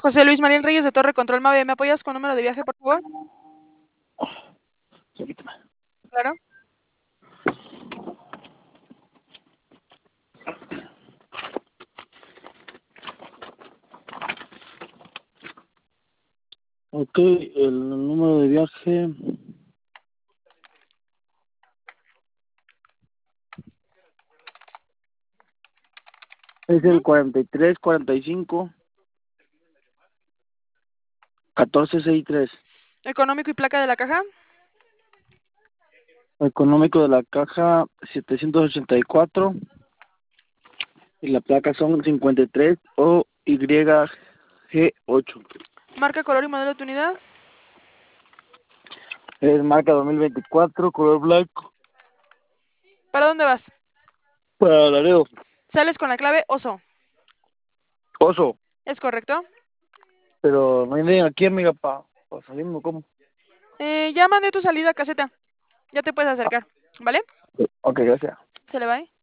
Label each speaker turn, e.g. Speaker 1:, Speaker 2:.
Speaker 1: José Luis Marín Reyes de Torre Control Mave, ¿me apoyas con número de viaje, por favor?
Speaker 2: Permíteme.
Speaker 1: Claro.
Speaker 2: Ok, el número de viaje es el 4345-1463.
Speaker 1: Económico y placa de la caja.
Speaker 2: Económico de la caja 784 y la placa son 53 o YG8.
Speaker 1: Marca, color y modelo de tu unidad.
Speaker 2: Es marca 2024, color blanco,
Speaker 1: ¿Para dónde vas?
Speaker 2: para Laredo.
Speaker 1: Sales con la clave oso.
Speaker 2: Oso,
Speaker 1: ¿Es correcto?
Speaker 2: pero no hay nadie aquí, amiga, para salirnos, ¿cómo?
Speaker 1: Ya mandé tu salida, caseta. Ya te puedes acercar. ¿Vale?
Speaker 2: Ok, gracias.
Speaker 1: Se le va, ¿eh?